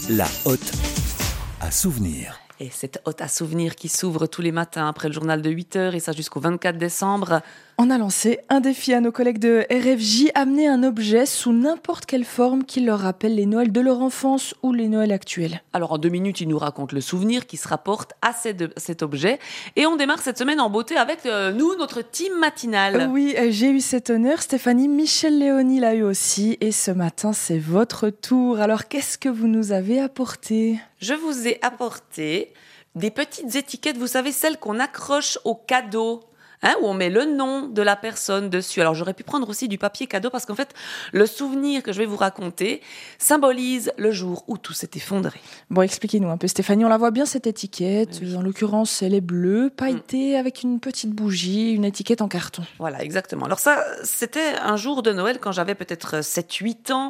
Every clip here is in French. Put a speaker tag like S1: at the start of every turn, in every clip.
S1: La hotte à souvenir.
S2: Et cette hotte à souvenirs qui s'ouvre tous les matins après le journal de 8h et ça jusqu'au 24 décembre.
S3: On a lancé un défi à nos collègues de RFJ, amener un objet sous n'importe quelle forme qui leur rappelle les Noëls de leur enfance ou les Noëls actuels.
S2: Alors en 2 minutes, ils nous racontent le souvenir qui se rapporte à cet objet. Et on démarre cette semaine en beauté avec nous, notre team matinale.
S3: Oui, j'ai eu cet honneur. Stéphanie, Michel Léonie l'a eu aussi. Et ce matin, c'est votre tour. Alors, qu'est-ce que vous nous avez apporté ?
S2: Je vous ai apporté des petites étiquettes, vous savez, celles qu'on accroche au cadeau. Où on met le nom de la personne dessus. Alors j'aurais pu prendre aussi du papier cadeau parce qu'en fait, le souvenir que je vais vous raconter symbolise le jour où tout s'est effondré.
S3: Bon, expliquez-nous un peu, Stéphanie. On la voit bien, cette étiquette.
S2: Oui.
S3: En l'occurrence, elle est bleue, pailletée, avec une petite bougie, une étiquette en carton.
S2: Voilà, exactement. Alors ça, c'était un jour de Noël quand j'avais peut-être 7-8 ans.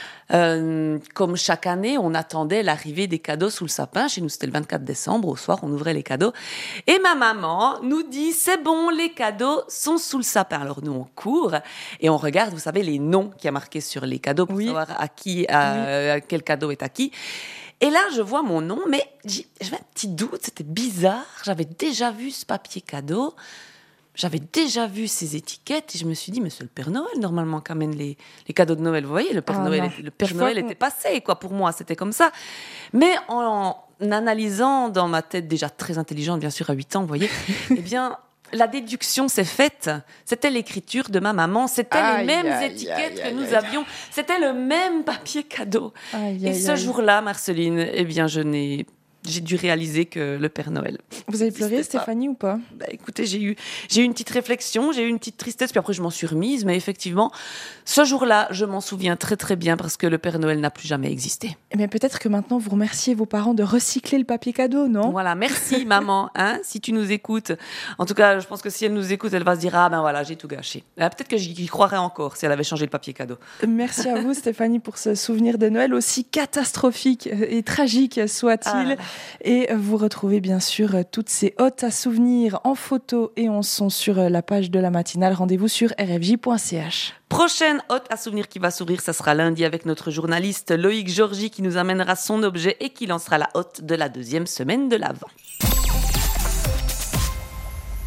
S2: Comme chaque année, on attendait l'arrivée des cadeaux sous le sapin. Chez nous, c'était le 24 décembre. Au soir, on ouvrait les cadeaux. Et ma maman nous dit, c'est bon, les cadeaux sont sous le sapin. Alors nous, on court et on regarde, vous savez, les noms qu'il y a marqués sur les cadeaux pour savoir à qui, quel cadeau est à qui. Et là, je vois mon nom, mais j'avais un petit doute, c'était bizarre. J'avais déjà vu ce papier cadeau. J'avais déjà vu ces étiquettes et je me suis dit, mais c'est le Père Noël normalement qui amène les cadeaux de Noël. Vous voyez, le Père Noël était passé, quoi. Pour moi, c'était comme ça. Mais en analysant dans ma tête, déjà très intelligente, bien sûr, à 8 ans, vous voyez, eh bien, la déduction s'est faite. C'était l'écriture de ma maman. C'était les mêmes étiquettes que nous avions. C'était le même papier cadeau. Et ce jour-là, Marceline, eh bien, j'ai dû réaliser que le Père Noël.
S3: Vous avez pleuré, Stéphanie, ou pas ?
S2: Écoutez, j'ai eu une petite réflexion, j'ai eu une petite tristesse, puis après je m'en suis remise, mais effectivement, ce jour-là, je m'en souviens très très bien parce que le Père Noël n'a plus jamais existé.
S3: Mais peut-être que maintenant vous remerciez vos parents de recycler le papier cadeau, non ?
S2: Voilà, merci maman, si tu nous écoutes. En tout cas, je pense que si elle nous écoute, elle va se dire, ah ben voilà, j'ai tout gâché. Peut-être que j'y croirais encore si elle avait changé le papier cadeau.
S3: Merci à vous, Stéphanie, pour ce souvenir de Noël aussi catastrophique et tragique soit-il. Et vous retrouvez bien sûr toutes ces hottes à souvenirs en photo et en son sur la page de la matinale. Rendez-vous sur rfj.ch.
S2: Prochaine hotte à souvenirs qui va s'ouvrir, ça sera lundi avec notre journaliste Loïc Georgie qui nous amènera son objet et qui lancera la hotte de la 2e semaine de l'Avent.